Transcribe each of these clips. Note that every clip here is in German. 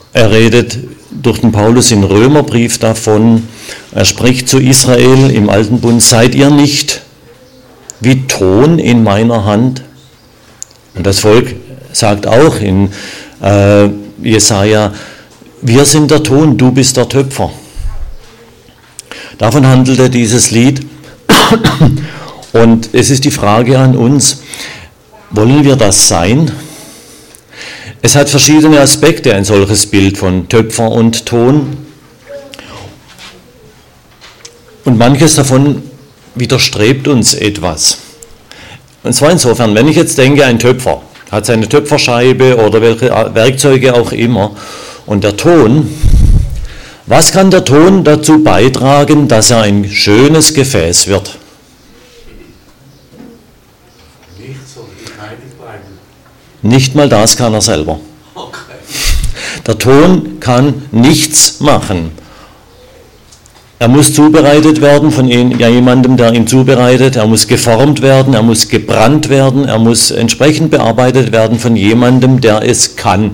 Er redet durch den Paulus im Römerbrief davon, er spricht zu Israel im Alten Bund, seid ihr nicht wie Ton in meiner Hand? Und das Volk sagt auch in Jesaja, wir sind der Ton, du bist der Töpfer. Davon handelte dieses Lied. Und es ist die Frage an uns, wollen wir das sein? Es hat verschiedene Aspekte, ein solches Bild von Töpfer und Ton. Und manches davon widerstrebt uns etwas. Und zwar insofern, wenn ich jetzt denke, ein Töpfer hat seine Töpferscheibe oder welche Werkzeuge auch immer. Und der Ton, was kann der Ton dazu beitragen, dass er ein schönes Gefäß wird? Nicht mal das kann er selber. Der Ton kann nichts machen. Er muss zubereitet werden von jemandem, der ihn zubereitet. Er muss geformt werden, er muss gebrannt werden, er muss entsprechend bearbeitet werden von jemandem, der es kann.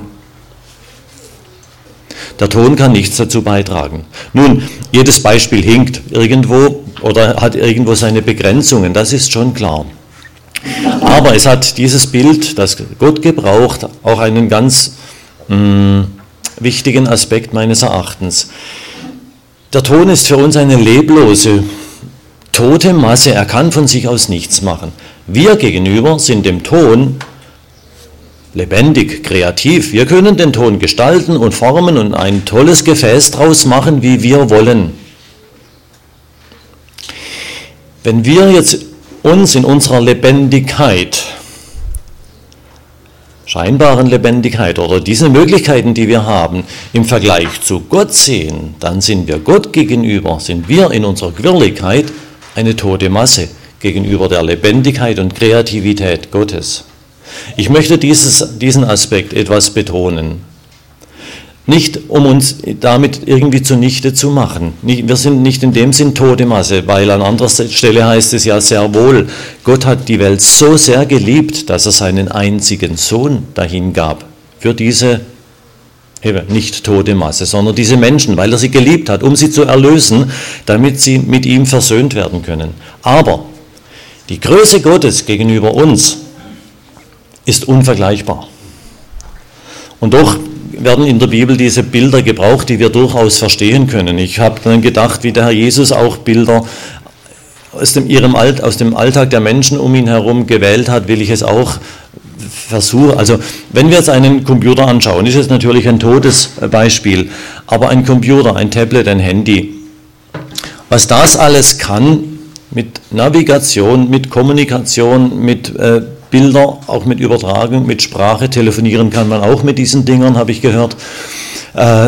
Der Ton kann nichts dazu beitragen. Nun, jedes Beispiel hinkt irgendwo oder hat irgendwo seine Begrenzungen, das ist schon klar. Aber es hat dieses Bild, das Gott gebraucht, auch einen ganz wichtigen Aspekt meines Erachtens. Der Ton ist für uns eine leblose, tote Masse, er kann von sich aus nichts machen. Wir gegenüber sind dem Ton lebendig, kreativ. Wir können den Ton gestalten und formen und ein tolles Gefäß draus machen, wie wir wollen. Wenn wir jetzt uns in unserer Lebendigkeit, scheinbaren Lebendigkeit oder diese Möglichkeiten, die wir haben, im Vergleich zu Gott sehen, dann sind wir Gott gegenüber, sind wir in unserer Quirligkeit eine tote Masse gegenüber der Lebendigkeit und Kreativität Gottes. Ich möchte diesen Aspekt etwas betonen. Nicht, um uns damit irgendwie zunichte zu machen. Wir sind nicht in dem Sinn tote Masse, weil an anderer Stelle heißt es ja sehr wohl, Gott hat die Welt so sehr geliebt, dass er seinen einzigen Sohn dahingab. Für diese nicht tote Masse, sondern diese Menschen, weil er sie geliebt hat, um sie zu erlösen, damit sie mit ihm versöhnt werden können. Aber die Größe Gottes gegenüber uns ist unvergleichbar. Und doch werden in der Bibel diese Bilder gebraucht, die wir durchaus verstehen können. Ich habe dann gedacht, wie der Herr Jesus auch Bilder aus dem Alltag der Menschen um ihn herum gewählt hat, will ich es auch versuchen. Also wenn wir jetzt einen Computer anschauen, ist es natürlich ein totes Beispiel, aber ein Computer, ein Tablet, ein Handy, was das alles kann, mit Navigation, mit Kommunikation, mit Bilder, auch mit Übertragung, mit Sprache, telefonieren kann man auch mit diesen Dingern, habe ich gehört. Das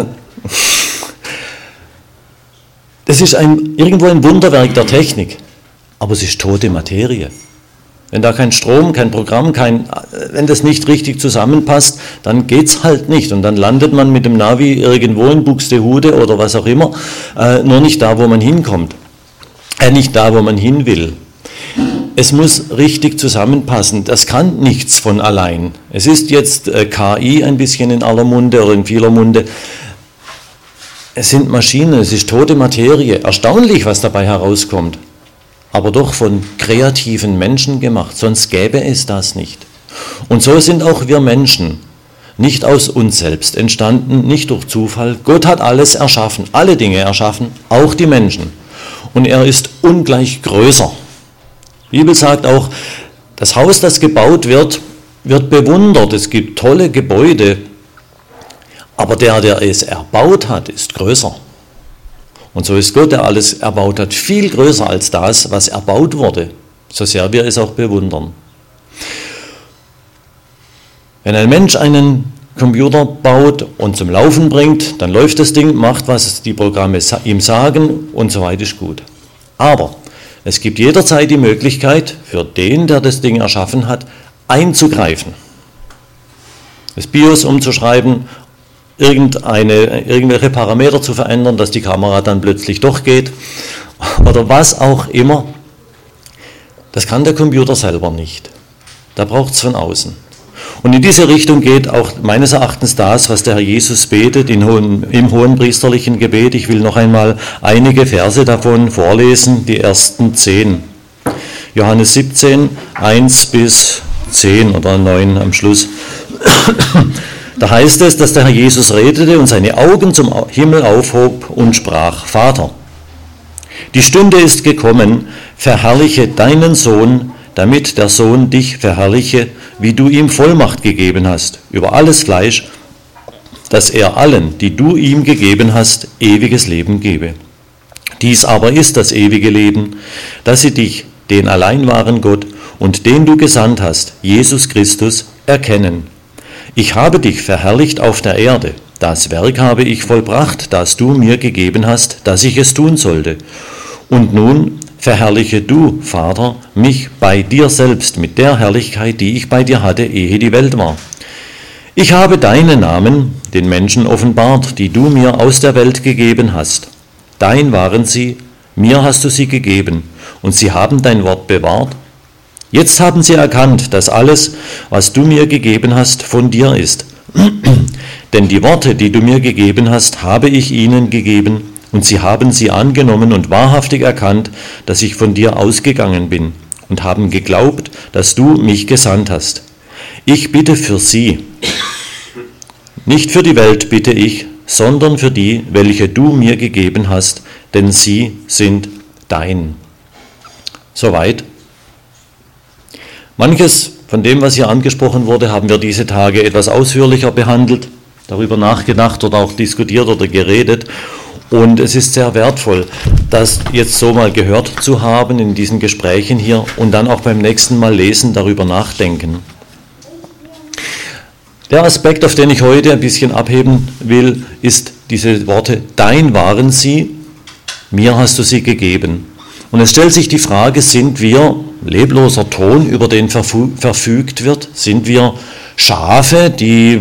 ist irgendwo ein Wunderwerk der Technik, aber es ist tote Materie. Wenn da kein Strom, kein Programm, wenn das nicht richtig zusammenpasst, dann geht's halt nicht. Und dann landet man mit dem Navi irgendwo in Buxtehude oder was auch immer, nur nicht da, wo man hinkommt. Nicht da, wo man hin will. Es muss richtig zusammenpassen. Das kann nichts von allein. Es ist jetzt KI ein bisschen in aller Munde oder in vieler Munde. Es sind Maschinen, es ist tote Materie. Erstaunlich, was dabei herauskommt. Aber doch von kreativen Menschen gemacht, sonst gäbe es das nicht. Und so sind auch wir Menschen nicht aus uns selbst entstanden, nicht durch Zufall. Gott hat alles erschaffen, alle Dinge erschaffen, auch die Menschen. Und er ist ungleich größer. Die Bibel sagt auch, das Haus, das gebaut wird, wird bewundert. Es gibt tolle Gebäude, aber der es erbaut hat, ist größer. Und so ist Gott, der alles erbaut hat, viel größer als das, was erbaut wurde, so sehr wir es auch bewundern. Wenn ein Mensch einen Computer baut und zum Laufen bringt, dann läuft das Ding, macht, was die Programme ihm sagen und so weit ist gut. Aber es gibt jederzeit die Möglichkeit für den, der das Ding erschaffen hat, einzugreifen. Das BIOS umzuschreiben, irgendwelche Parameter zu verändern, dass die Kamera dann plötzlich doch geht oder was auch immer. Das kann der Computer selber nicht. Da braucht es von außen. Und in diese Richtung geht auch meines Erachtens das, was der Herr Jesus betet im hohenpriesterlichen Gebet. Ich will noch einmal einige Verse davon vorlesen, die ersten 10. Johannes 17, 1 bis 10 oder 9 am Schluss. Da heißt es, dass der Herr Jesus redete und seine Augen zum Himmel aufhob und sprach: Vater, die Stunde ist gekommen, verherrliche deinen Sohn, damit der Sohn dich verherrliche, wie du ihm Vollmacht gegeben hast, über alles Fleisch, dass er allen, die du ihm gegeben hast, ewiges Leben gebe. Dies aber ist das ewige Leben, dass sie dich, den allein wahren Gott und den du gesandt hast, Jesus Christus, erkennen. Ich habe dich verherrlicht auf der Erde. Das Werk habe ich vollbracht, das du mir gegeben hast, dass ich es tun sollte. Und nun verherrliche du, Vater, mich bei dir selbst mit der Herrlichkeit, die ich bei dir hatte, ehe die Welt war. Ich habe deinen Namen den Menschen offenbart, die du mir aus der Welt gegeben hast. Dein waren sie, mir hast du sie gegeben, und sie haben dein Wort bewahrt. Jetzt haben sie erkannt, dass alles, was du mir gegeben hast, von dir ist. Denn die Worte, die du mir gegeben hast, habe ich ihnen gegeben, und sie haben sie angenommen und wahrhaftig erkannt, dass ich von dir ausgegangen bin, und haben geglaubt, dass du mich gesandt hast. Ich bitte für sie. Nicht für die Welt bitte ich, sondern für die, welche du mir gegeben hast, denn sie sind dein. Soweit. Manches von dem, was hier angesprochen wurde, haben wir diese Tage etwas ausführlicher behandelt, darüber nachgedacht oder auch diskutiert oder geredet. Und es ist sehr wertvoll, das jetzt so mal gehört zu haben in diesen Gesprächen hier und dann auch beim nächsten Mal lesen, darüber nachdenken. Der Aspekt, auf den ich heute ein bisschen abheben will, ist diese Worte: Dein waren sie, mir hast du sie gegeben. Und es stellt sich die Frage, sind wir lebloser Ton, über den verfügt wird? Sind wir Schafe, die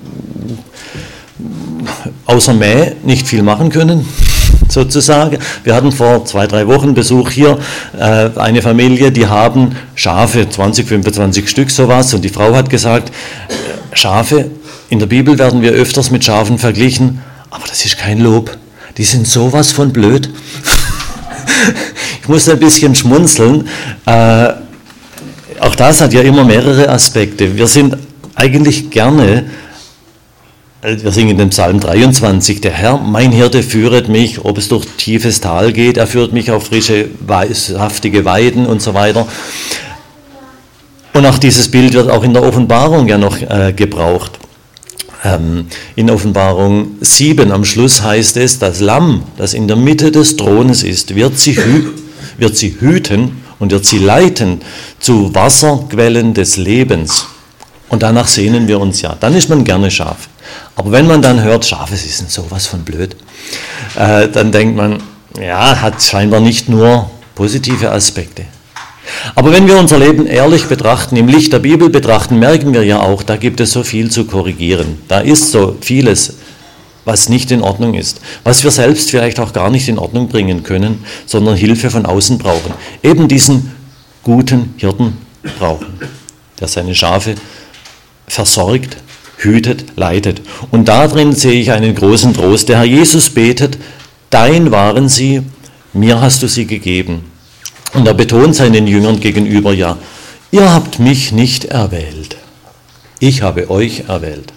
außer Mäh nicht viel machen können, sozusagen? Wir hatten vor 2-3 Wochen Besuch hier, eine Familie, die haben Schafe, 20, 25 Stück sowas, und die Frau hat gesagt, Schafe, in der Bibel werden wir öfters mit Schafen verglichen, aber das ist kein Lob, die sind sowas von blöd. Ich musste ein bisschen schmunzeln. Auch das hat ja immer mehrere Aspekte. Wir sind eigentlich gerne, wir singen den Psalm 23, der Herr, mein Hirte, führet mich, ob es durch tiefes Tal geht, er führt mich auf frische, saftige Weiden und so weiter. Und auch dieses Bild wird auch in der Offenbarung ja noch gebraucht. In Offenbarung 7 am Schluss heißt es, das Lamm, das in der Mitte des Thrones ist, wird sie hüten und wird sie leiten zu Wasserquellen des Lebens. Und danach sehnen wir uns ja. Dann ist man gerne Schaf. Aber wenn man dann hört, Schafe, sie sind sowas von blöd, dann denkt man, ja, hat scheinbar nicht nur positive Aspekte. Aber wenn wir unser Leben ehrlich betrachten, im Licht der Bibel betrachten, merken wir ja auch, da gibt es so viel zu korrigieren. Da ist so vieles, was nicht in Ordnung ist, was wir selbst vielleicht auch gar nicht in Ordnung bringen können, sondern Hilfe von außen brauchen. Eben diesen guten Hirten brauchen, der seine Schafe versorgt, hütet, leitet. Und darin sehe ich einen großen Trost. Der Herr Jesus betet, dein waren sie, mir hast du sie gegeben. Und er betont seinen Jüngern gegenüber, ja, ihr habt mich nicht erwählt, ich habe euch erwählt.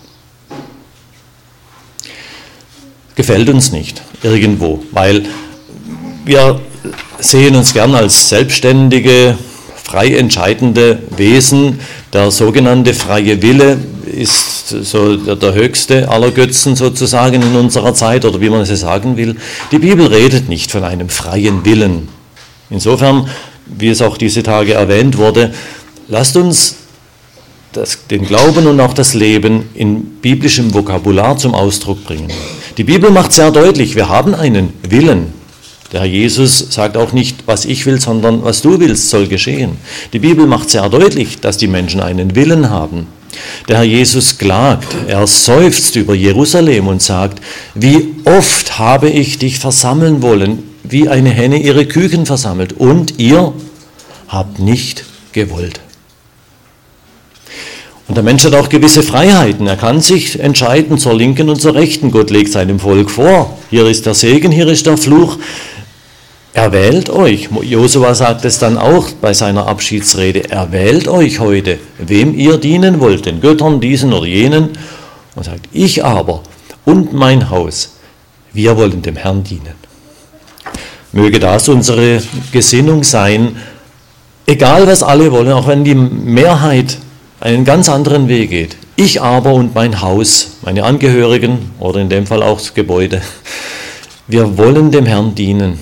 Gefällt uns nicht irgendwo, weil wir sehen uns gern als selbstständige, frei entscheidende Wesen. Der sogenannte freie Wille ist so der höchste aller Götzen sozusagen in unserer Zeit, oder wie man es sagen will. Die Bibel redet nicht von einem freien Willen. Insofern, wie es auch diese Tage erwähnt wurde, lasst uns den Glauben und auch das Leben in biblischem Vokabular zum Ausdruck bringen. Die Bibel macht sehr deutlich, wir haben einen Willen. Der Herr Jesus sagt auch nicht, was ich will, sondern was du willst, soll geschehen. Die Bibel macht sehr deutlich, dass die Menschen einen Willen haben. Der Herr Jesus klagt, er seufzt über Jerusalem und sagt, wie oft habe ich dich versammeln wollen, wie eine Henne ihre Küken versammelt, und ihr habt nicht gewollt. Und der Mensch hat auch gewisse Freiheiten. Er kann sich entscheiden zur Linken und zur Rechten. Gott legt seinem Volk vor. Hier ist der Segen, hier ist der Fluch. Er wählt euch. Josua sagt es dann auch bei seiner Abschiedsrede. Er wählt euch heute, wem ihr dienen wollt, den Göttern, diesen oder jenen. Und sagt, ich aber und mein Haus, wir wollen dem Herrn dienen. Möge das unsere Gesinnung sein, egal was alle wollen, auch wenn die Mehrheit einen ganz anderen Weg geht. Ich aber und mein Haus, meine Angehörigen oder in dem Fall auch das Gebäude, wir wollen dem Herrn dienen.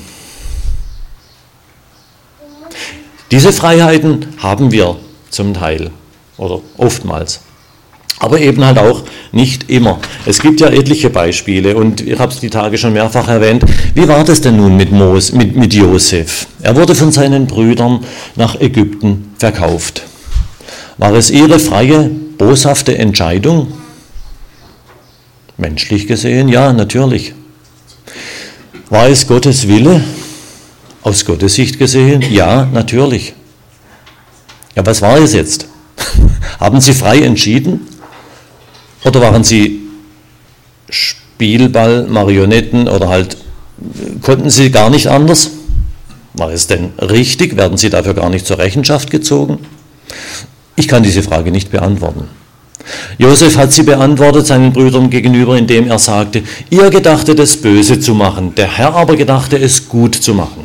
Diese Freiheiten haben wir zum Teil oder oftmals, aber eben halt auch nicht immer. Es gibt ja etliche Beispiele und ich habe es die Tage schon mehrfach erwähnt. Wie war das denn nun mit Josef? Er wurde von seinen Brüdern nach Ägypten verkauft. War es ihre freie, boshafte Entscheidung? Menschlich gesehen, ja, natürlich. War es Gottes Wille? Aus Gottes Sicht gesehen, ja, natürlich. Ja, was war es jetzt? Haben sie frei entschieden? Oder waren sie Spielball, Marionetten oder halt, konnten sie gar nicht anders? War es denn richtig? Werden sie dafür gar nicht zur Rechenschaft gezogen? Ich kann diese Frage nicht beantworten. Josef hat sie beantwortet seinen Brüdern gegenüber, indem er sagte, ihr gedachtet es böse zu machen, der Herr aber gedachte es gut zu machen.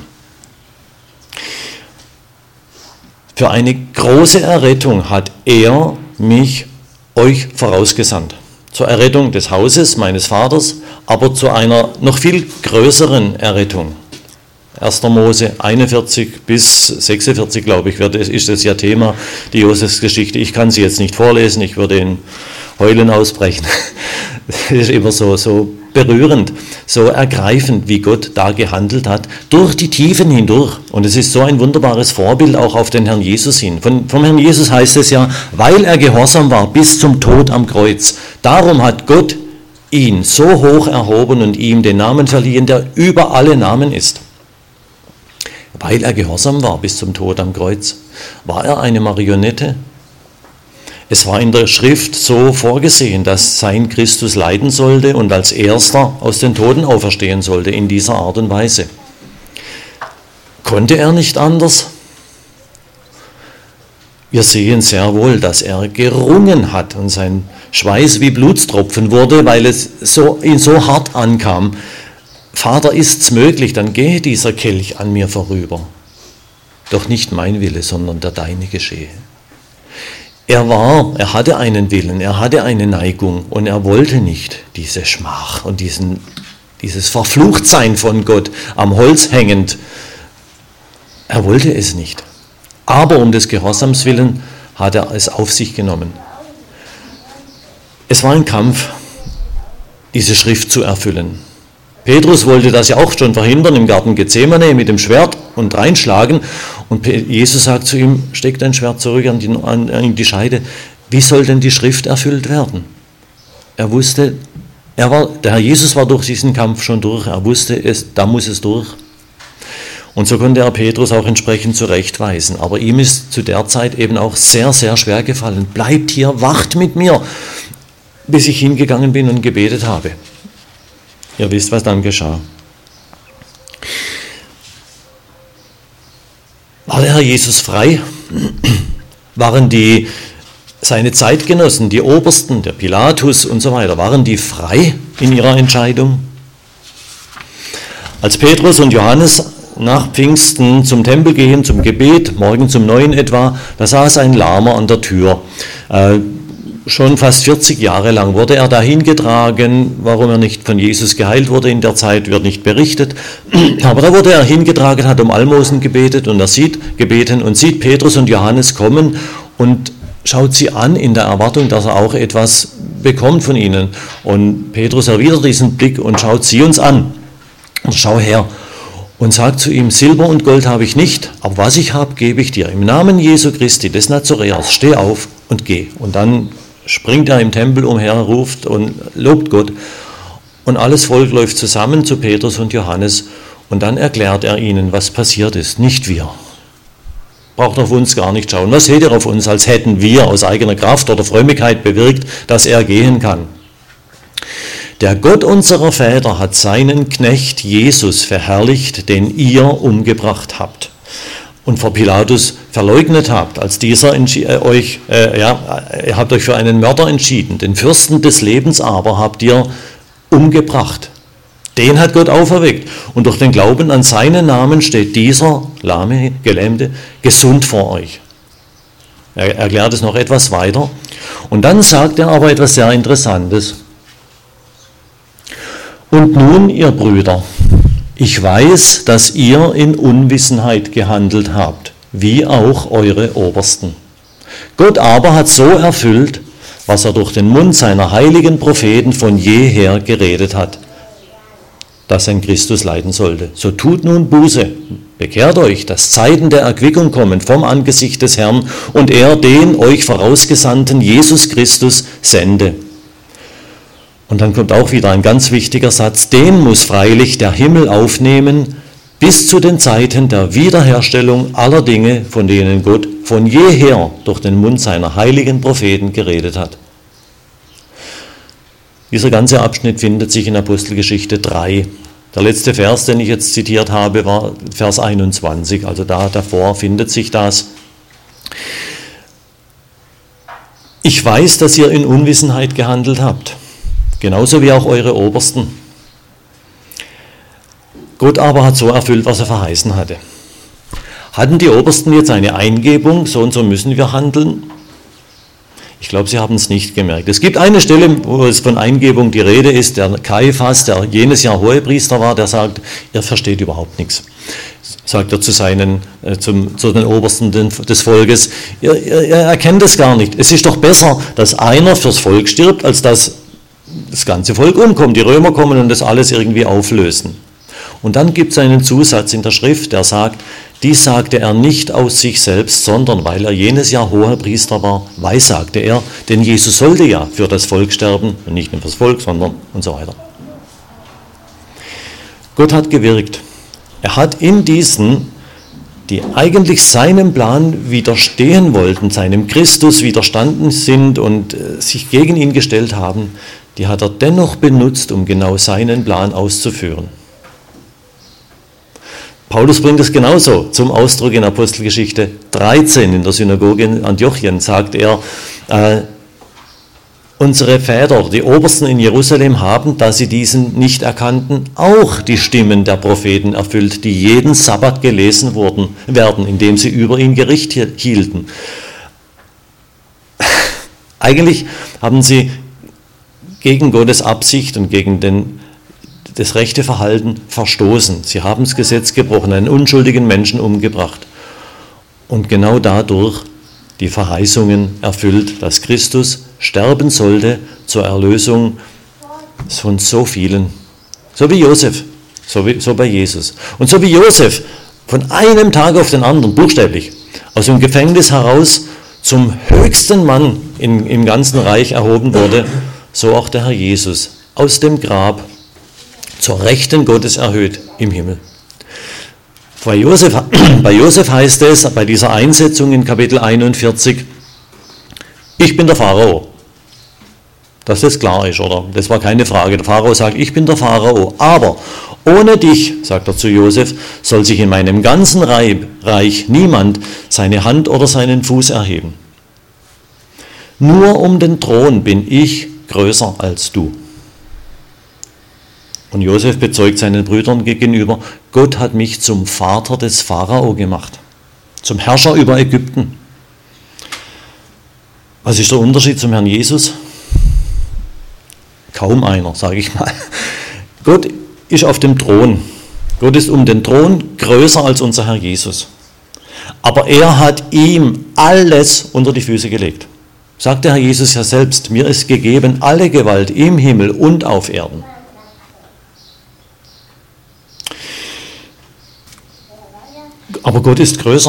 Für eine große Errettung hat er mich euch vorausgesandt. Zur Errettung des Hauses meines Vaters, aber zu einer noch viel größeren Errettung. 1. Mose 41 bis 46, glaube ich, ist das ja Thema, die Josefsgeschichte. Ich kann sie jetzt nicht vorlesen, ich würde in Heulen ausbrechen. Das ist immer so berührend, so ergreifend, wie Gott da gehandelt hat, durch die Tiefen hindurch. Und es ist so ein wunderbares Vorbild auch auf den Herrn Jesus hin. Vom Herrn Jesus heißt es ja, weil er gehorsam war bis zum Tod am Kreuz. Darum hat Gott ihn so hoch erhoben und ihm den Namen verliehen, der über alle Namen ist. Weil er gehorsam war bis zum Tod am Kreuz. War er eine Marionette? Es war in der Schrift so vorgesehen, dass sein Christus leiden sollte und als Erster aus den Toten auferstehen sollte in dieser Art und Weise. Konnte er nicht anders? Wir sehen sehr wohl, dass er gerungen hat und sein Schweiß wie Blutstropfen wurde, weil es ihn so hart ankam. Vater, ist's möglich, dann gehe dieser Kelch an mir vorüber. Doch nicht mein Wille, sondern der deine geschehe. Er hatte einen Willen, er hatte eine Neigung und er wollte nicht diese Schmach und dieses Verfluchtsein von Gott am Holz hängend. Er wollte es nicht. Aber um des Gehorsams willen hat er es auf sich genommen. Es war ein Kampf, diese Schrift zu erfüllen. Petrus wollte das ja auch schon verhindern im Garten Gethsemane mit dem Schwert und reinschlagen. Und Jesus sagt zu ihm, steck dein Schwert zurück an die Scheide. Wie soll denn die Schrift erfüllt werden? Er wusste, der Herr Jesus war durch diesen Kampf schon durch. Er wusste, da muss es durch. Und so konnte er Petrus auch entsprechend zurechtweisen. Aber ihm ist zu der Zeit eben auch sehr, sehr schwer gefallen. Bleibt hier, wacht mit mir, bis ich hingegangen bin und gebetet habe. Ihr wisst, was dann geschah. War der Herr Jesus frei? Waren seine Zeitgenossen, die Obersten, der Pilatus und so weiter, waren die frei in ihrer Entscheidung? Als Petrus und Johannes nach Pfingsten zum Tempel gehen, zum Gebet, morgens um 9 etwa, da saß ein Lahmer an der Tür. Schon fast 40 Jahre lang wurde er dahin getragen. Warum er nicht von Jesus geheilt wurde in der Zeit, wird nicht berichtet. Aber da wurde er hingetragen, hat um Almosen gebeten und sieht Petrus und Johannes kommen und schaut sie an in der Erwartung, dass er auch etwas bekommt von ihnen. Und Petrus erwidert diesen Blick und schaut sie uns an. Und schau her. Und sagt zu ihm, Silber und Gold habe ich nicht, aber was ich habe, gebe ich dir. Im Namen Jesu Christi des Nazaräers, steh auf und geh. Und dann springt er im Tempel umher, ruft und lobt Gott. Und alles Volk läuft zusammen zu Petrus und Johannes und dann erklärt er ihnen, was passiert ist, nicht wir. Braucht auf uns gar nicht schauen. Was seht ihr auf uns, als hätten wir aus eigener Kraft oder Frömmigkeit bewirkt, dass er gehen kann? Der Gott unserer Väter hat seinen Knecht Jesus verherrlicht, den ihr umgebracht habt und vor Pilatus verleugnet habt, als dieser ihr habt euch für einen Mörder entschieden. Den Fürsten des Lebens aber habt ihr umgebracht. Den hat Gott auferweckt. Und durch den Glauben an seinen Namen steht dieser lahme, Gelähmte gesund vor euch. Er erklärt es noch etwas weiter. Und dann sagt er aber etwas sehr Interessantes. Und nun, ihr Brüder, ich weiß, dass ihr in Unwissenheit gehandelt habt, wie auch eure Obersten. Gott aber hat so erfüllt, was er durch den Mund seiner heiligen Propheten von jeher geredet hat, dass ein Christus leiden sollte. So tut nun Buße, bekehrt euch, dass Zeiten der Erquickung kommen vom Angesicht des Herrn und er den euch vorausgesandten Jesus Christus sende. Und dann kommt auch wieder ein ganz wichtiger Satz, den muss freilich der Himmel aufnehmen, bis zu den Zeiten der Wiederherstellung aller Dinge, von denen Gott von jeher durch den Mund seiner heiligen Propheten geredet hat. Dieser ganze Abschnitt findet sich in Apostelgeschichte 3. Der letzte Vers, den ich jetzt zitiert habe, war Vers 21, also davor findet sich das. Ich weiß, dass ihr in Unwissenheit gehandelt habt, genauso wie auch eure Obersten. Gott aber hat so erfüllt, was er verheißen hatte. Hatten die Obersten jetzt eine Eingebung, so und so müssen wir handeln? Ich glaube, sie haben es nicht gemerkt. Es gibt eine Stelle, wo es von Eingebung die Rede ist, der Kaiphas, der jenes Jahr Hohepriester war, der sagt, er versteht überhaupt nichts. Sagt er zu den Obersten des Volkes, er erkennt es gar nicht. Es ist doch besser, dass einer fürs Volk stirbt, als dass das ganze Volk umkommt. Die Römer kommen und das alles irgendwie auflösen. Und dann gibt es einen Zusatz in der Schrift, der sagt, dies sagte er nicht aus sich selbst, sondern weil er jenes Jahr Hohepriester war, weissagte er, denn Jesus sollte ja für das Volk sterben, und nicht nur fürs Volk, sondern und so weiter. Gott hat gewirkt. Er hat in diesen, die eigentlich seinem Plan widerstehen wollten, seinem Christus widerstanden sind und sich gegen ihn gestellt haben, die hat er dennoch benutzt, um genau seinen Plan auszuführen. Paulus bringt es genauso zum Ausdruck in Apostelgeschichte 13. In der Synagoge in Antiochien sagt er, unsere Väter, die Obersten in Jerusalem haben, da sie diesen nicht erkannten, auch die Stimmen der Propheten erfüllt, die jeden Sabbat gelesen werden, indem sie über ihn Gericht hielten. Eigentlich haben sie gegen Gottes Absicht und gegen das rechte Verhalten verstoßen. Sie haben das Gesetz gebrochen, einen unschuldigen Menschen umgebracht und genau dadurch die Verheißungen erfüllt, dass Christus sterben sollte zur Erlösung von so vielen. So wie Josef, so bei Jesus. Und so wie Josef von einem Tag auf den anderen, buchstäblich, aus dem Gefängnis heraus zum höchsten Mann im ganzen Reich erhoben wurde, so auch der Herr Jesus aus dem Grab zur Rechten Gottes erhöht im Himmel. Bei Josef heißt es, bei dieser Einsetzung in Kapitel 41, ich bin der Pharao. Dass das klar ist, oder? Das war keine Frage. Der Pharao sagt, ich bin der Pharao, aber ohne dich, sagt er zu Josef, soll sich in meinem ganzen Reich niemand seine Hand oder seinen Fuß erheben. Nur um den Thron bin ich größer als du. Und Josef bezeugt seinen Brüdern gegenüber, Gott hat mich zum Vater des Pharao gemacht, zum Herrscher über Ägypten. Was ist der Unterschied zum Herrn Jesus? Kaum einer, sage ich mal. Gott ist auf dem Thron. Gott ist um den Thron größer als unser Herr Jesus. Aber er hat ihm alles unter die Füße gelegt. Sagt der Herr Jesus ja selbst, mir ist gegeben alle Gewalt im Himmel und auf Erden. Aber Gott ist größer.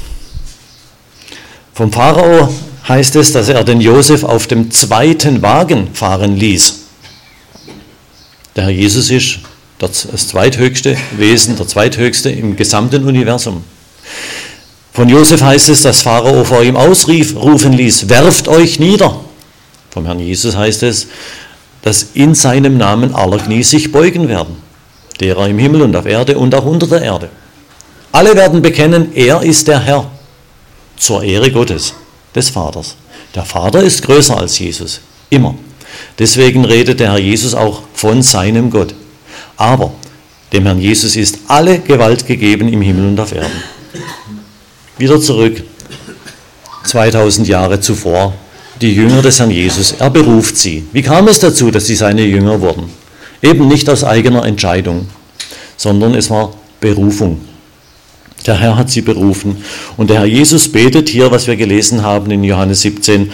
Vom Pharao heißt es, dass er den Josef auf dem zweiten Wagen fahren ließ. Der Herr Jesus ist das zweithöchste Wesen, der zweithöchste im gesamten Universum. Von Josef heißt es, dass Pharao vor ihm ausrufen ließ, werft euch nieder. Vom Herrn Jesus heißt es, dass in seinem Namen aller Knie sich beugen werden, derer im Himmel und auf Erde und auch unter der Erde. Alle werden bekennen, er ist der Herr, zur Ehre Gottes, des Vaters. Der Vater ist größer als Jesus, immer. Deswegen redet der Herr Jesus auch von seinem Gott. Aber dem Herrn Jesus ist alle Gewalt gegeben im Himmel und auf Erden. Wieder zurück, 2000 Jahre zuvor, die Jünger des Herrn Jesus, er beruft sie. Wie kam es dazu, dass sie seine Jünger wurden? Eben nicht aus eigener Entscheidung, sondern es war Berufung. Der Herr hat sie berufen. Und der Herr Jesus betet hier, was wir gelesen haben in Johannes 17,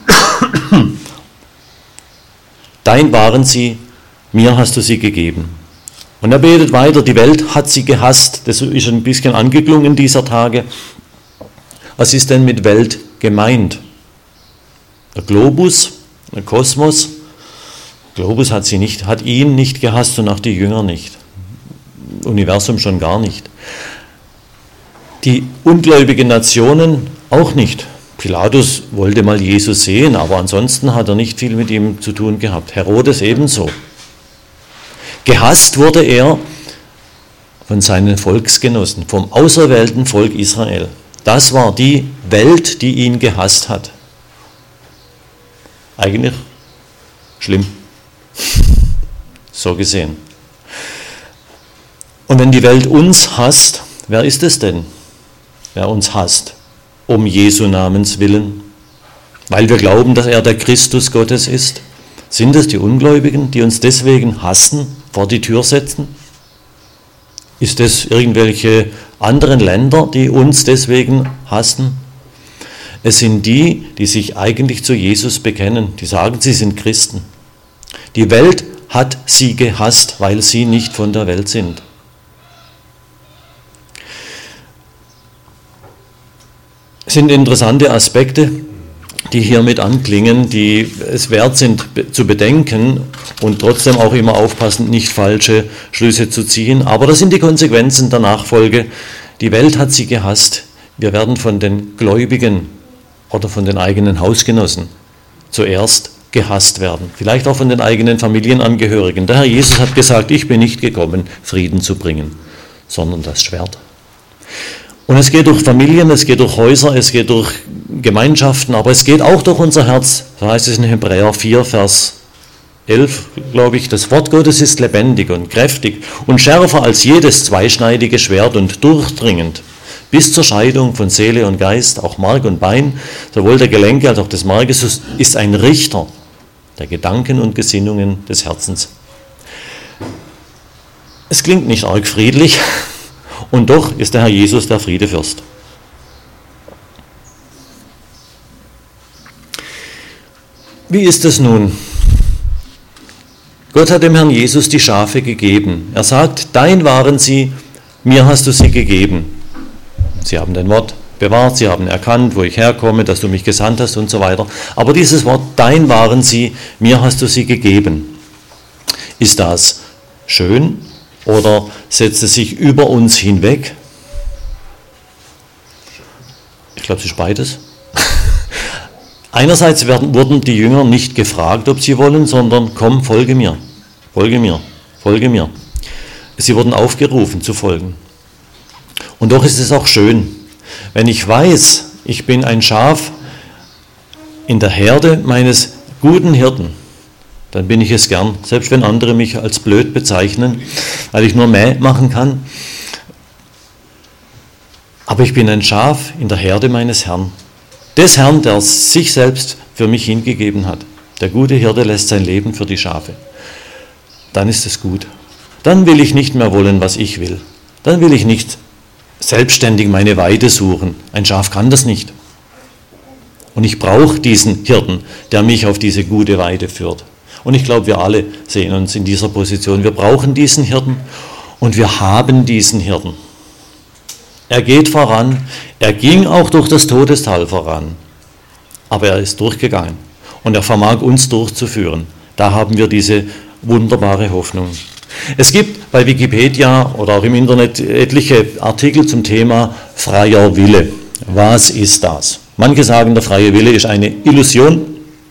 dein waren sie, mir hast du sie gegeben. Und er betet weiter, die Welt hat sie gehasst. Das ist ein bisschen angeklungen dieser Tage. Was ist denn mit Welt gemeint? Der Globus, der Kosmos. Der Globus hat ihn nicht gehasst und auch die Jünger nicht. Universum schon gar nicht. Die ungläubigen Nationen auch nicht. Pilatus wollte mal Jesus sehen, aber ansonsten hat er nicht viel mit ihm zu tun gehabt. Herodes ebenso. Gehasst wurde er von seinen Volksgenossen, vom auserwählten Volk Israel. Das war die Welt, die ihn gehasst hat. Eigentlich schlimm. So gesehen. Und wenn die Welt uns hasst, wer ist es denn, wer uns hasst? Um Jesu Namens willen? Weil wir glauben, dass er der Christus Gottes ist? Sind es die Ungläubigen, die uns deswegen hassen, vor die Tür setzen? Ist es irgendwelche anderen Länder, die uns deswegen hassen? Es sind die, die sich eigentlich zu Jesus bekennen, die sagen, sie sind Christen. Die Welt hat sie gehasst, weil sie nicht von der Welt sind. Es sind interessante Aspekte, die hier mit anklingen, die es wert sind zu bedenken und trotzdem auch immer aufpassen, nicht falsche Schlüsse zu ziehen. Aber das sind die Konsequenzen der Nachfolge. Die Welt hat sie gehasst. Wir werden von den Gläubigen oder von den eigenen Hausgenossen zuerst gehasst werden. Vielleicht auch von den eigenen Familienangehörigen. Der Herr Jesus hat gesagt, ich bin nicht gekommen, Frieden zu bringen, sondern das Schwert. Und es geht durch Familien, es geht durch Häuser, es geht durch Gemeinschaften, aber es geht auch durch unser Herz. So heißt es in Hebräer 4, Vers 11, glaube ich, das Wort Gottes ist lebendig und kräftig und schärfer als jedes zweischneidige Schwert und durchdringend, bis zur Scheidung von Seele und Geist, auch Mark und Bein, sowohl der Gelenke als auch des Markes, ist ein Richter der Gedanken und Gesinnungen des Herzens. Es klingt nicht arg friedlich, und doch ist der Herr Jesus der Friedefürst. Wie ist es nun? Gott hat dem Herrn Jesus die Schafe gegeben. Er sagt, dein waren sie, mir hast du sie gegeben. Sie haben dein Wort bewahrt, sie haben erkannt, wo ich herkomme, dass du mich gesandt hast und so weiter. Aber dieses Wort, dein waren sie, mir hast du sie gegeben. Ist das schön oder setzt es sich über uns hinweg? Ich glaube, es ist beides. Einerseits wurden die Jünger nicht gefragt, ob sie wollen, sondern komm, folge mir, folge mir, folge mir. Sie wurden aufgerufen zu folgen. Und doch ist es auch schön, wenn ich weiß, ich bin ein Schaf in der Herde meines guten Hirten, dann bin ich es gern, selbst wenn andere mich als blöd bezeichnen, weil ich nur Mäh machen kann. Aber ich bin ein Schaf in der Herde meines Herrn. Des Herrn, der sich selbst für mich hingegeben hat. Der gute Hirte lässt sein Leben für die Schafe. Dann ist es gut. Dann will ich nicht mehr wollen, was ich will. Dann will ich nicht selbstständig meine Weide suchen. Ein Schaf kann das nicht. Und ich brauche diesen Hirten, der mich auf diese gute Weide führt. Und ich glaube, wir alle sehen uns in dieser Position. Wir brauchen diesen Hirten und wir haben diesen Hirten. Er geht voran, er ging auch durch das Todestal voran, aber er ist durchgegangen und er vermag uns durchzuführen. Da haben wir diese wunderbare Hoffnung. Es gibt bei Wikipedia oder auch im Internet etliche Artikel zum Thema freier Wille. Was ist das? Manche sagen, der freie Wille ist eine Illusion.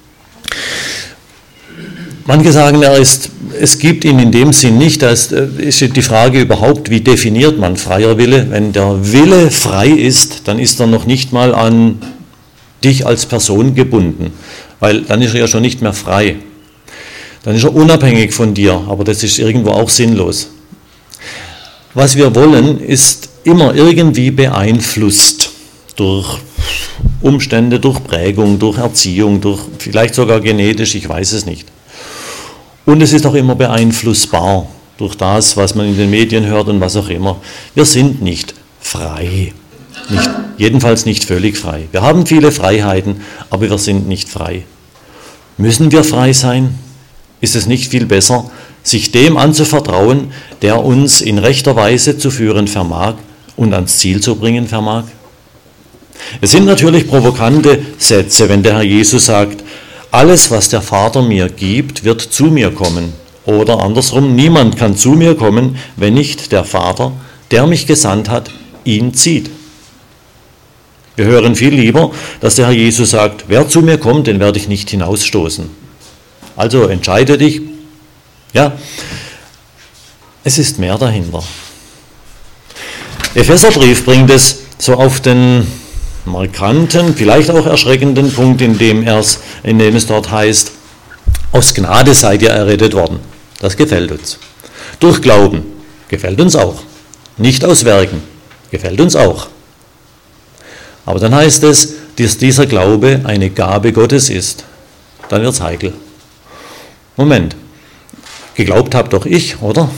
Manche sagen, es gibt ihn in dem Sinn nicht. Da ist die Frage überhaupt, wie definiert man freier Wille? Wenn der Wille frei ist, dann ist er noch nicht mal an dich als Person gebunden, weil dann ist er ja schon nicht mehr frei. Dann ist er unabhängig von dir, aber das ist irgendwo auch sinnlos. Was wir wollen, ist immer irgendwie beeinflusst durch Umstände, durch Prägung, durch Erziehung, durch vielleicht sogar genetisch, ich weiß es nicht. Und es ist auch immer beeinflussbar durch das, was man in den Medien hört und was auch immer. Wir sind nicht frei, jedenfalls nicht völlig frei. Wir haben viele Freiheiten, aber wir sind nicht frei. Müssen wir frei sein? Ist es nicht viel besser, sich dem anzuvertrauen, der uns in rechter Weise zu führen vermag und ans Ziel zu bringen vermag? Es sind natürlich provokante Sätze, wenn der Herr Jesus sagt, alles, was der Vater mir gibt, wird zu mir kommen. Oder andersrum, niemand kann zu mir kommen, wenn nicht der Vater, der mich gesandt hat, ihn zieht. Wir hören viel lieber, dass der Herr Jesus sagt, wer zu mir kommt, den werde ich nicht hinausstoßen. Also entscheide dich. Ja, es ist mehr dahinter. Epheserbrief bringt es so auf den markanten, vielleicht auch erschreckenden Punkt, in dem es dort heißt, aus Gnade seid ihr errettet worden. Das gefällt uns. Durch Glauben gefällt uns auch. Nicht aus Werken gefällt uns auch. Aber dann heißt es, dass dieser Glaube eine Gabe Gottes ist. Dann wird es heikel. Moment, geglaubt habe doch ich, oder?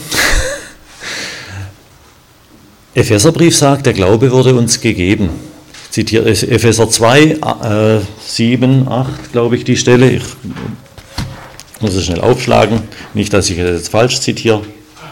Epheserbrief sagt, der Glaube wurde uns gegeben. Ich zitiere Epheser 2, 7, 8, glaube ich, die Stelle. Ich muss es schnell aufschlagen, nicht, dass ich es jetzt falsch zitiere.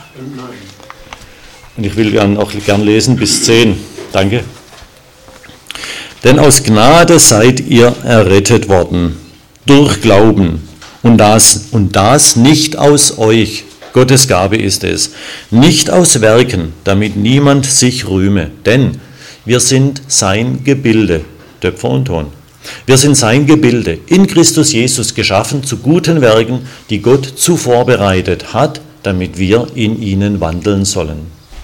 Und ich will auch gern lesen bis 10. Danke. Denn aus Gnade seid ihr errettet worden, durch Glauben. Und das nicht aus euch, Gottes Gabe ist es, nicht aus Werken, damit niemand sich rühme. Denn wir sind sein Gebilde, Töpfer und Ton. Wir sind sein Gebilde, in Christus Jesus geschaffen zu guten Werken, die Gott zuvor bereitet hat, damit wir in ihnen wandeln sollen.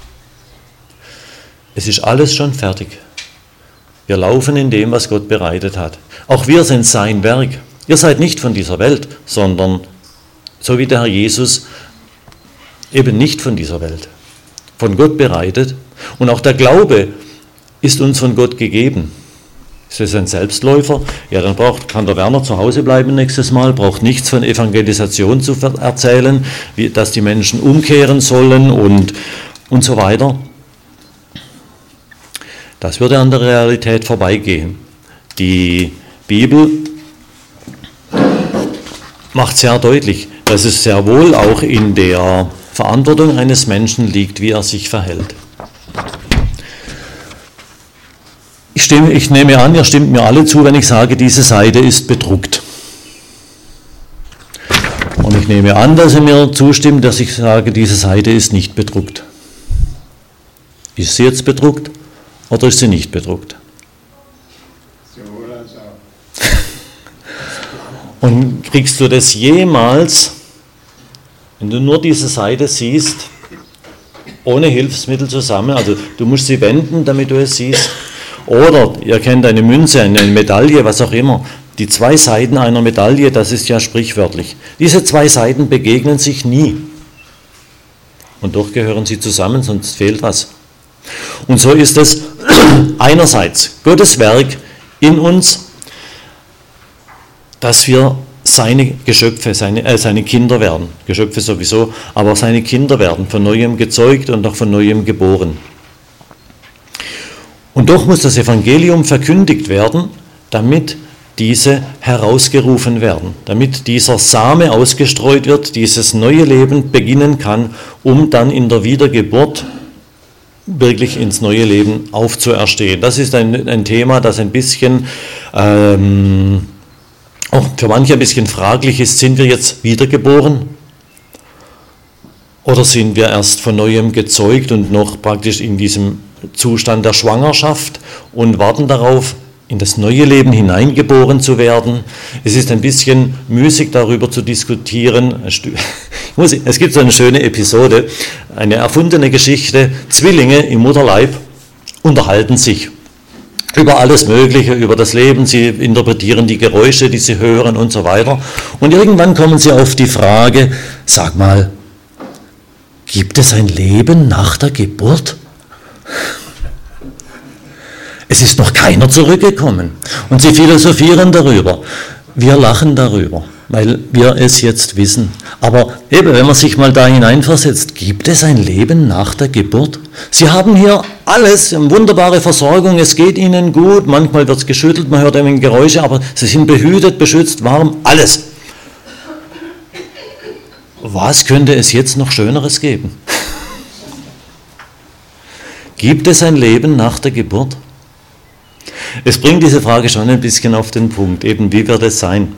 Es ist alles schon fertig. Wir laufen in dem, was Gott bereitet hat. Auch wir sind sein Werk. Ihr seid nicht von dieser Welt, sondern, so wie der Herr Jesus, eben nicht von dieser Welt. Von Gott bereitet. Und auch der Glaube ist uns von Gott gegeben. Ist das ein Selbstläufer? Ja, dann kann der Werner zu Hause bleiben nächstes Mal, braucht nichts von Evangelisation zu erzählen, dass die Menschen umkehren sollen und so weiter. Das würde an der Realität vorbeigehen. Die Bibel macht sehr deutlich, dass es sehr wohl auch in der Verantwortung eines Menschen liegt, wie er sich verhält. Ich nehme an, ihr stimmt mir alle zu, wenn ich sage, diese Seite ist bedruckt. Und ich nehme an, dass ihr mir zustimmt, dass ich sage, diese Seite ist nicht bedruckt. Ist sie jetzt bedruckt oder ist sie nicht bedruckt? Sowohl als auch. Und kriegst du das jemals, wenn du nur diese Seite siehst, ohne Hilfsmittel zusammen, also du musst sie wenden, damit du es siehst, oder ihr kennt eine Münze, eine Medaille, was auch immer, die zwei Seiten einer Medaille, das ist ja sprichwörtlich. Diese zwei Seiten begegnen sich nie. Und doch gehören sie zusammen, sonst fehlt was. Und so ist es einerseits Gottes Werk in uns, dass wir seine Geschöpfe, seine Kinder werden. Geschöpfe sowieso, aber seine Kinder werden, von Neuem gezeugt und auch von Neuem geboren. Und doch muss das Evangelium verkündigt werden, damit diese herausgerufen werden, damit dieser Same ausgestreut wird, dieses neue Leben beginnen kann, um dann in der Wiedergeburt wirklich ins neue Leben aufzuerstehen. Das ist ein Thema, das ein bisschen, auch für manche ein bisschen fraglich ist. Sind wir jetzt wiedergeboren? Oder sind wir erst von Neuem gezeugt und noch praktisch in diesem Zustand der Schwangerschaft und warten darauf, in das neue Leben hineingeboren zu werden. Es ist ein bisschen müßig, darüber zu diskutieren. Es gibt so eine schöne Episode, eine erfundene Geschichte. Zwillinge im Mutterleib unterhalten sich über alles Mögliche, über das Leben. Sie interpretieren die Geräusche, die sie hören und so weiter. Und irgendwann kommen sie auf die Frage, sag mal, gibt es ein Leben nach der Geburt? Es ist noch keiner zurückgekommen. Und sie philosophieren darüber. Wir lachen darüber, weil wir es jetzt wissen. Aber eben, wenn man sich mal da hineinversetzt, gibt es ein Leben nach der Geburt? Sie haben hier alles, eine wunderbare Versorgung, es geht ihnen gut, manchmal wird es geschüttelt, man hört ein wenig Geräusche, aber sie sind behütet, beschützt, warm, alles. Was könnte es jetzt noch Schöneres geben? Gibt es ein Leben nach der Geburt? Es bringt diese Frage schon ein bisschen auf den Punkt, eben wie wird es sein?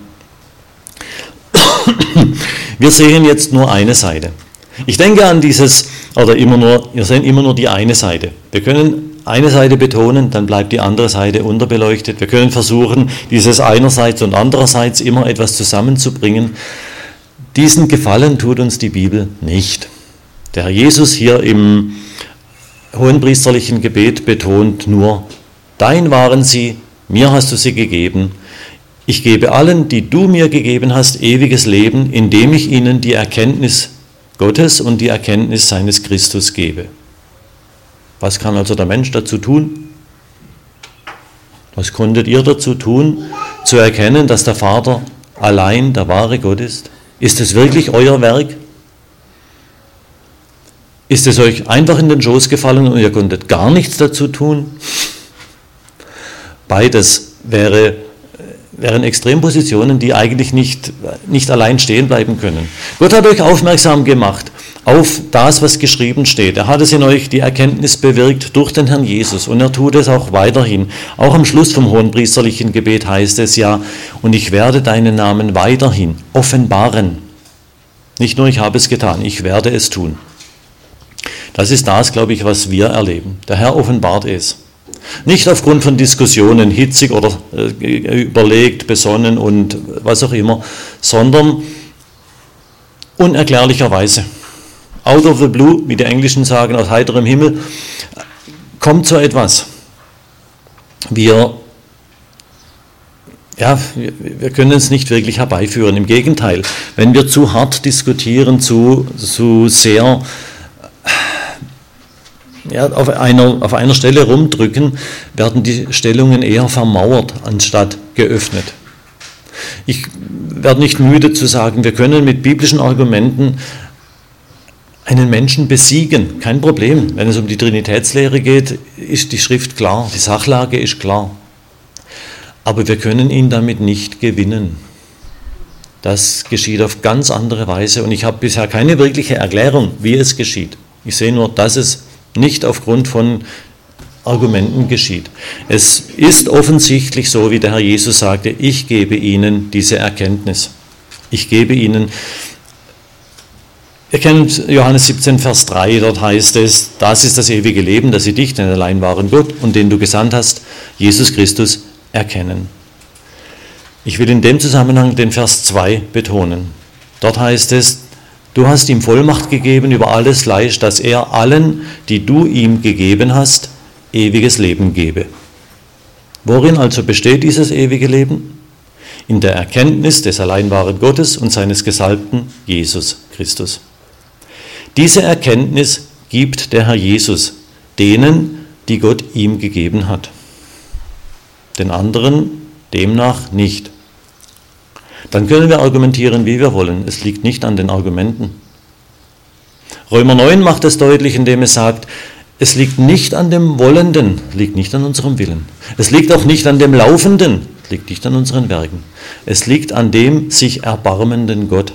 Wir sehen jetzt nur eine Seite. Ich denke an wir sehen immer nur die eine Seite. Wir können eine Seite betonen, dann bleibt die andere Seite unterbeleuchtet. Wir können versuchen, dieses einerseits und andererseits immer etwas zusammenzubringen. Diesen Gefallen tut uns die Bibel nicht. Der Herr Jesus hier im hohenpriesterlichen Gebet betont nur, dein waren sie, mir hast du sie gegeben. Ich gebe allen, die du mir gegeben hast, ewiges Leben, indem ich ihnen die Erkenntnis Gottes und die Erkenntnis seines Christus gebe. Was kann also der Mensch dazu tun? Was konntet ihr dazu tun, zu erkennen, dass der Vater allein der wahre Gott ist? Ist es wirklich euer Werk? Ist es euch einfach in den Schoß gefallen und ihr konntet gar nichts dazu tun? Beides wären Extrempositionen, die eigentlich nicht allein stehen bleiben können. Gott hat euch aufmerksam gemacht auf das, was geschrieben steht. Er hat es in euch die Erkenntnis bewirkt durch den Herrn Jesus und er tut es auch weiterhin. Auch am Schluss vom hohenpriesterlichen Gebet heißt es ja, und ich werde deinen Namen weiterhin offenbaren. Nicht nur ich habe es getan, ich werde es tun. Das ist das, glaube ich, was wir erleben. Der Herr offenbart es. Nicht aufgrund von Diskussionen, hitzig oder überlegt, besonnen und was auch immer, sondern unerklärlicherweise. Out of the blue, wie die Englischen sagen, aus heiterem Himmel, kommt so etwas. Wir können es nicht wirklich herbeiführen. Im Gegenteil, wenn wir zu hart diskutieren, zu sehr auf einer Stelle rumdrücken, werden die Stellungen eher vermauert, anstatt geöffnet. Ich werde nicht müde zu sagen, wir können mit biblischen Argumenten einen Menschen besiegen. Kein Problem. Wenn es um die Trinitätslehre geht, ist die Schrift klar, die Sachlage ist klar. Aber wir können ihn damit nicht gewinnen. Das geschieht auf ganz andere Weise und ich habe bisher keine wirkliche Erklärung, wie es geschieht. Ich sehe nur, dass es nicht aufgrund von Argumenten geschieht. Es ist offensichtlich so, wie der Herr Jesus sagte, ich gebe ihnen diese Erkenntnis. Ich gebe ihnen, ihr kennt Johannes 17, Vers 3, dort heißt es, das ist das ewige Leben, dass sie dich, den allein wahren Gott und den du gesandt hast, Jesus Christus, erkennen. Ich will in dem Zusammenhang den Vers 2 betonen. Dort heißt es, du hast ihm Vollmacht gegeben über alles Fleisch, dass er allen, die du ihm gegeben hast, ewiges Leben gebe. Worin also besteht dieses ewige Leben? In der Erkenntnis des allein wahren Gottes und seines Gesalbten Jesus Christus. Diese Erkenntnis gibt der Herr Jesus denen, die Gott ihm gegeben hat. Den anderen demnach nicht. Dann können wir argumentieren, wie wir wollen. Es liegt nicht an den Argumenten. Römer 9 macht es deutlich, indem es sagt, es liegt nicht an dem Wollenden, liegt nicht an unserem Willen. Es liegt auch nicht an dem Laufenden, liegt nicht an unseren Werken. Es liegt an dem sich erbarmenden Gott.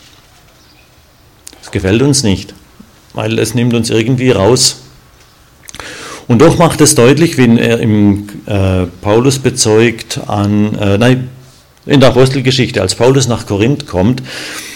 Das gefällt uns nicht, weil es nimmt uns irgendwie raus. Und doch macht es deutlich, wie er im Paulus bezeugt in der Apostelgeschichte, als Paulus nach Korinth kommt,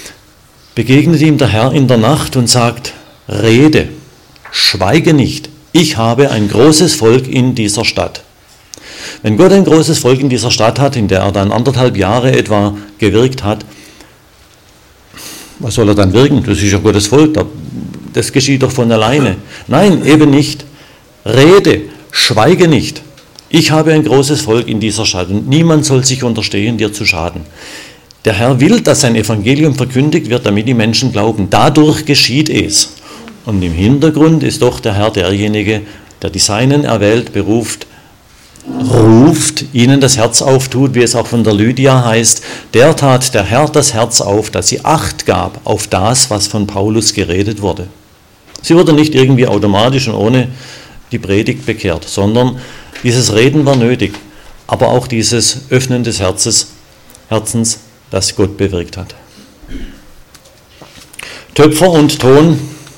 begegnet ihm der Herr in der Nacht und sagt, rede, schweige nicht, Ich habe ein großes Volk in dieser Stadt. Wenn Gott ein großes Volk in dieser Stadt hat, in der er dann 1,5 Jahre etwa gewirkt hat, was soll er dann wirken? Das ist ja Gottes Volk, das geschieht doch von alleine. Nein, eben nicht. Rede, schweige nicht. Ich habe ein großes Volk in dieser Stadt und niemand soll sich unterstehen, dir zu schaden. Der Herr will, dass sein Evangelium verkündigt wird, damit die Menschen glauben. Dadurch geschieht es. Und im Hintergrund ist doch der Herr derjenige, der die Seinen erwählt, beruft, ruft, ihnen das Herz auftut, wie es auch von der Lydia heißt. Der tat der Herr das Herz auf, dass sie Acht gab auf das, was von Paulus geredet wurde. Sie wurde nicht irgendwie automatisch und ohne die Predigt bekehrt, sondern dieses Reden war nötig, aber auch dieses Öffnen des Herzens, das Gott bewirkt hat. Töpfer und Ton.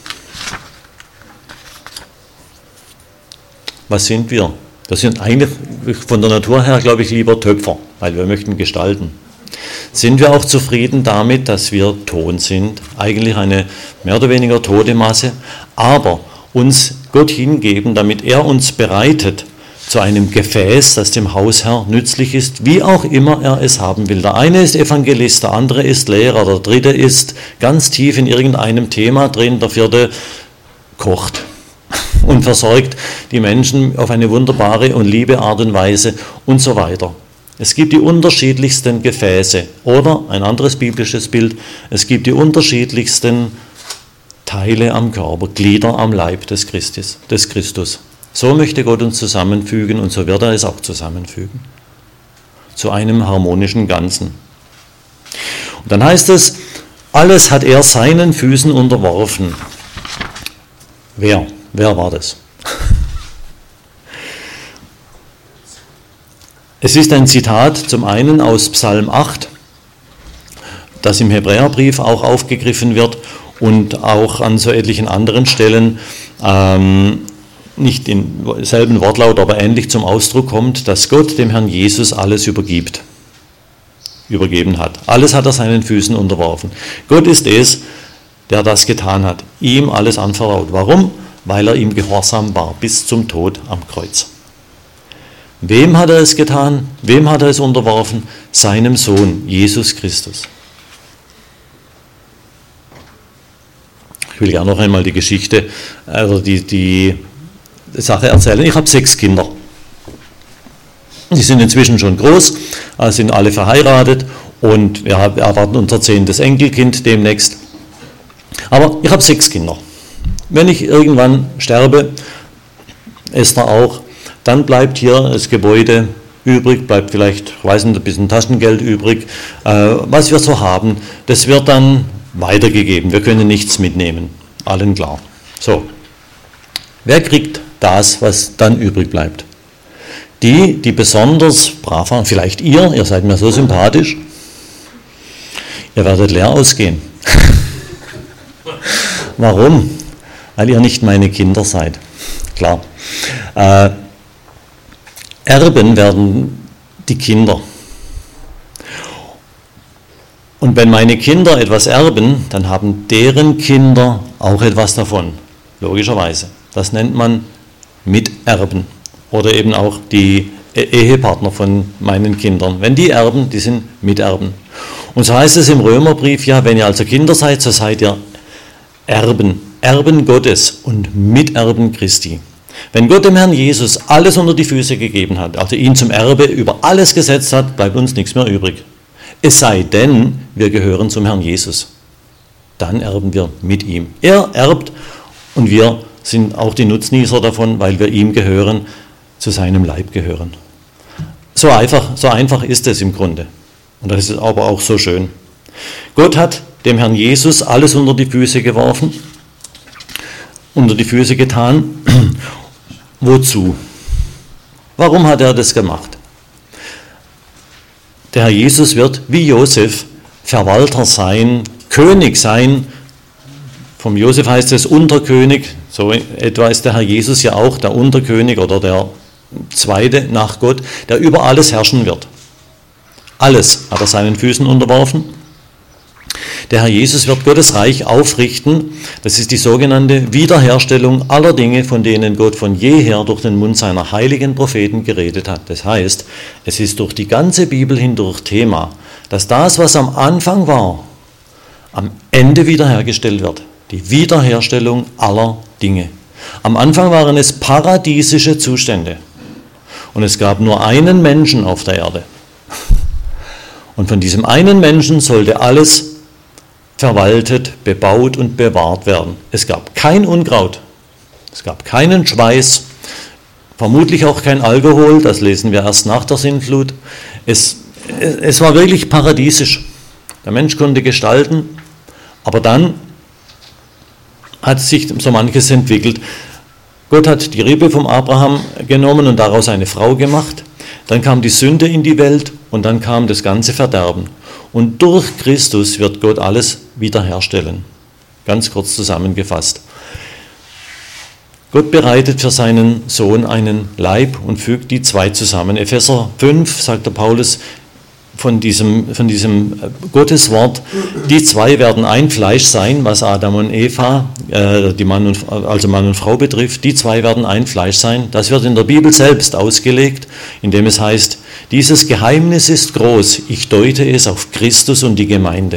Was sind wir? Das sind eigentlich von der Natur her, glaube ich, lieber Töpfer, weil wir möchten gestalten. Sind wir auch zufrieden damit, dass wir Ton sind? Eigentlich eine mehr oder weniger tote Masse, aber uns Gott hingeben, damit er uns bereitet zu einem Gefäß, das dem Hausherr nützlich ist, wie auch immer er es haben will. Der eine ist Evangelist, der andere ist Lehrer, der dritte ist ganz tief in irgendeinem Thema drin, der vierte kocht und versorgt die Menschen auf eine wunderbare und liebe Art und Weise und so weiter. Es gibt die unterschiedlichsten Gefäße oder ein anderes biblisches Bild, es gibt die unterschiedlichsten Teile am Körper, Glieder am Leib des Christus. So möchte Gott uns zusammenfügen und so wird er es auch zusammenfügen. Zu einem harmonischen Ganzen. Und dann heißt es, alles hat er seinen Füßen unterworfen. Wer war das? Es ist ein Zitat zum einen aus Psalm 8, das im Hebräerbrief auch aufgegriffen wird und auch an so etlichen anderen Stellen nicht im selben Wortlaut, aber ähnlich zum Ausdruck kommt, dass Gott dem Herrn Jesus alles übergeben hat. Alles hat er seinen Füßen unterworfen. Gott ist es, der das getan hat, ihm alles anvertraut. Warum? Weil er ihm gehorsam war, bis zum Tod am Kreuz. Wem hat er es getan? Wem hat er es unterworfen? Seinem Sohn, Jesus Christus. Ich will gerne noch einmal die Geschichte, also die Sache erzählen. Ich habe 6 Kinder. Die sind inzwischen schon groß, sind alle verheiratet und wir erwarten unser 10. Enkelkind demnächst. Aber ich habe 6 Kinder. Wenn ich irgendwann sterbe, Esther auch, dann bleibt hier das Gebäude übrig, bleibt vielleicht, ich weiß nicht, ein bisschen Taschengeld übrig. Was wir so haben, das wird dann weitergegeben. Wir können nichts mitnehmen. Allen klar. So. Wer kriegt das, was dann übrig bleibt? Die besonders brav waren, vielleicht ihr seid mir so sympathisch, ihr werdet leer ausgehen. Warum? Weil ihr nicht meine Kinder seid. Klar. Erben werden die Kinder. Und wenn meine Kinder etwas erben, dann haben deren Kinder auch etwas davon. Logischerweise. Das nennt man Miterben. Oder eben auch die Ehepartner von meinen Kindern. Wenn die erben, die sind Miterben. Und so heißt es im Römerbrief, ja, wenn ihr also Kinder seid, so seid ihr Erben. Erben Gottes und Miterben Christi. Wenn Gott dem Herrn Jesus alles unter die Füße gegeben hat, also ihn zum Erbe über alles gesetzt hat, bleibt uns nichts mehr übrig. Es sei denn, wir gehören zum Herrn Jesus. Dann erben wir mit ihm. Er erbt und wir sind auch die Nutznießer davon, weil wir ihm gehören, zu seinem Leib gehören. So einfach ist es im Grunde. Und das ist aber auch so schön. Gott hat dem Herrn Jesus alles unter die Füße geworfen, unter die Füße getan. Wozu? Warum hat er das gemacht? Der Herr Jesus wird wie Josef Verwalter sein, König sein. Vom Josef heißt es Unterkönig, so etwa ist der Herr Jesus ja auch der Unterkönig oder der Zweite nach Gott, der über alles herrschen wird. Alles hat er seinen Füßen unterworfen. Der Herr Jesus wird Gottes Reich aufrichten. Das ist die sogenannte Wiederherstellung aller Dinge, von denen Gott von jeher durch den Mund seiner heiligen Propheten geredet hat. Das heißt, es ist durch die ganze Bibel hindurch Thema, dass das, was am Anfang war, am Ende wiederhergestellt wird. Die Wiederherstellung aller Dinge. Am Anfang waren es paradiesische Zustände. Und es gab nur einen Menschen auf der Erde. Und von diesem einen Menschen sollte alles verwaltet, bebaut und bewahrt werden. Es gab kein Unkraut, es gab keinen Schweiß, vermutlich auch kein Alkohol, das lesen wir erst nach der Sintflut. Es war wirklich paradiesisch. Der Mensch konnte gestalten, aber dann hat sich so manches entwickelt. Gott hat die Rebe vom Abraham genommen und daraus eine Frau gemacht. Dann kam die Sünde in die Welt und dann kam das ganze Verderben. Und durch Christus wird Gott alles wiederherstellen. Ganz kurz zusammengefasst. Gott bereitet für seinen Sohn einen Leib und fügt die zwei zusammen. Epheser 5 sagt der Paulus von diesem Gotteswort, die zwei werden ein Fleisch sein, was Adam und Eva, also Mann und Frau betrifft, die zwei werden ein Fleisch sein. Das wird in der Bibel selbst ausgelegt, indem es heißt, dieses Geheimnis ist groß, ich deute es auf Christus und die Gemeinde.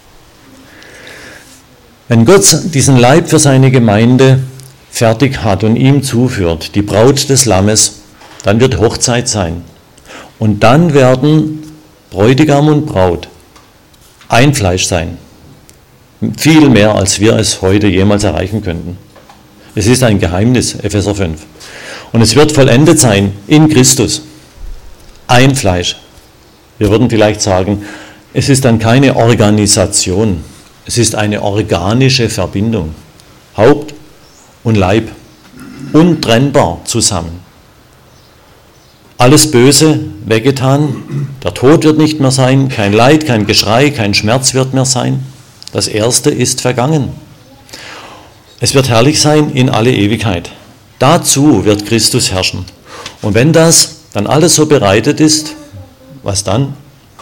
Wenn Gott diesen Leib für seine Gemeinde fertig hat und ihm zuführt, die Braut des Lammes, dann wird Hochzeit sein. Und dann werden Bräutigam und Braut ein Fleisch sein. Viel mehr, als wir es heute jemals erreichen könnten. Es ist ein Geheimnis, Epheser 5. Und es wird vollendet sein in Christus. Ein Fleisch. Wir würden vielleicht sagen, es ist dann keine Organisation. Es ist eine organische Verbindung. Haupt und Leib. Untrennbar zusammen. Alles Böse weggetan, der Tod wird nicht mehr sein, kein Leid, kein Geschrei, kein Schmerz wird mehr sein. Das Erste ist vergangen. Es wird herrlich sein in alle Ewigkeit. Dazu wird Christus herrschen. Und wenn das dann alles so bereitet ist, was dann?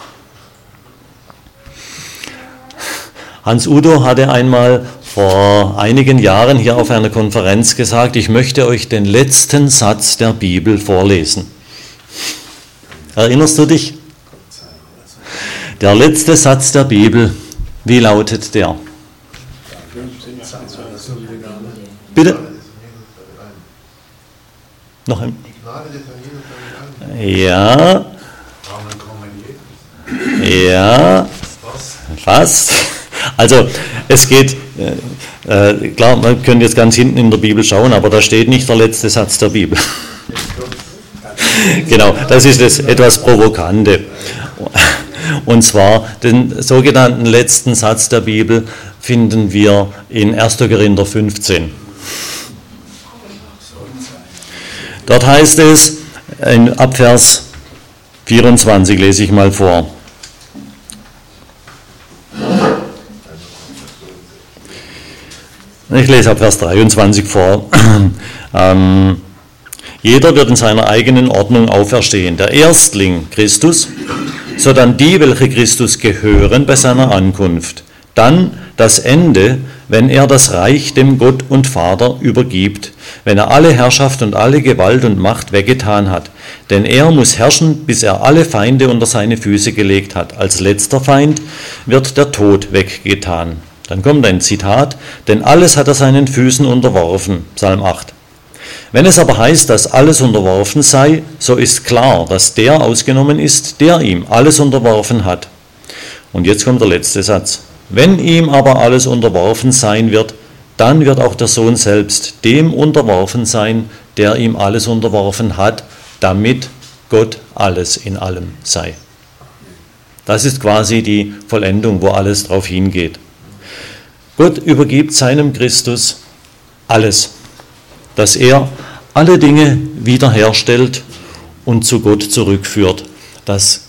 Hans Udo hatte einmal vor einigen Jahren hier auf einer Konferenz gesagt, ich möchte euch den letzten Satz der Bibel vorlesen. Erinnerst du dich? Der letzte Satz der Bibel, wie lautet der? Bitte? Noch ein? Ja. Ja. Fast. Also es geht, klar, man könnte jetzt ganz hinten in der Bibel schauen, aber da steht nicht der letzte Satz der Bibel. Genau, das ist das etwas Provokante. Und zwar den sogenannten letzten Satz der Bibel finden wir in 1. Korinther 15. Dort heißt es, ab Vers 24 lese ich mal vor. Ich lese ab Vers 23 vor. Jeder wird in seiner eigenen Ordnung auferstehen. Der Erstling Christus, sodann die, welche Christus gehören bei seiner Ankunft. Dann das Ende, wenn er das Reich dem Gott und Vater übergibt, wenn er alle Herrschaft und alle Gewalt und Macht weggetan hat. Denn er muss herrschen, bis er alle Feinde unter seine Füße gelegt hat. Als letzter Feind wird der Tod weggetan. Dann kommt ein Zitat, denn alles hat er seinen Füßen unterworfen, Psalm 8. Wenn es aber heißt, dass alles unterworfen sei, so ist klar, dass der ausgenommen ist, der ihm alles unterworfen hat. Und jetzt kommt der letzte Satz. Wenn ihm aber alles unterworfen sein wird, dann wird auch der Sohn selbst dem unterworfen sein, der ihm alles unterworfen hat, damit Gott alles in allem sei. Das ist quasi die Vollendung, wo alles drauf hingeht. Gott übergibt seinem Christus alles, dass er alle Dinge wiederherstellt und zu Gott zurückführt, dass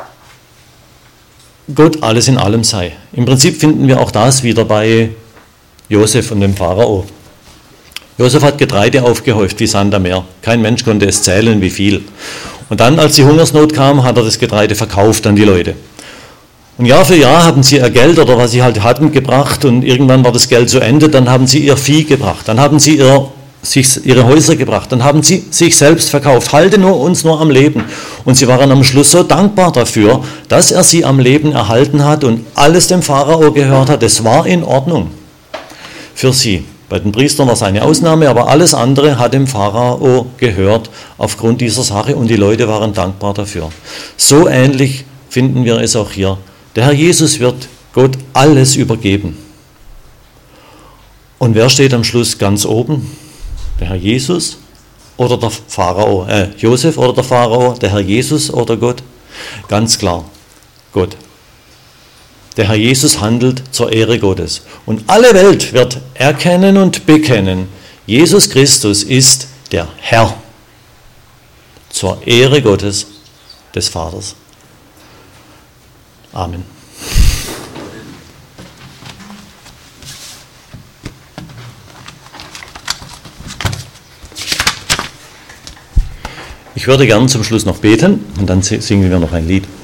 Gott alles in allem sei. Im Prinzip finden wir auch das wieder bei Josef und dem Pharao. Josef hat Getreide aufgehäuft wie Sand am Meer. Kein Mensch konnte es zählen, wie viel. Und dann, als die Hungersnot kam, hat er das Getreide verkauft an die Leute. Und Jahr für Jahr haben sie ihr Geld oder was sie halt hatten gebracht und irgendwann war das Geld zu Ende, dann haben sie ihr Vieh gebracht, dann haben sie ihre Häuser gebracht, dann haben sie sich selbst verkauft, halte uns nur am Leben. Und sie waren am Schluss so dankbar dafür, dass er sie am Leben erhalten hat und alles dem Pharao gehört hat. Es war in Ordnung für sie. Bei den Priestern war es eine Ausnahme, aber alles andere hat dem Pharao gehört aufgrund dieser Sache und die Leute waren dankbar dafür. So ähnlich finden wir es auch hier. Der Herr Jesus wird Gott alles übergeben. Und wer steht am Schluss ganz oben? Der Herr Jesus oder der Pharao? Josef oder der Pharao? Der Herr Jesus oder Gott? Ganz klar, Gott. Der Herr Jesus handelt zur Ehre Gottes. Und alle Welt wird erkennen und bekennen, Jesus Christus ist der Herr. Zur Ehre Gottes, des Vaters. Amen. Ich würde gern zum Schluss noch beten und dann singen wir noch ein Lied.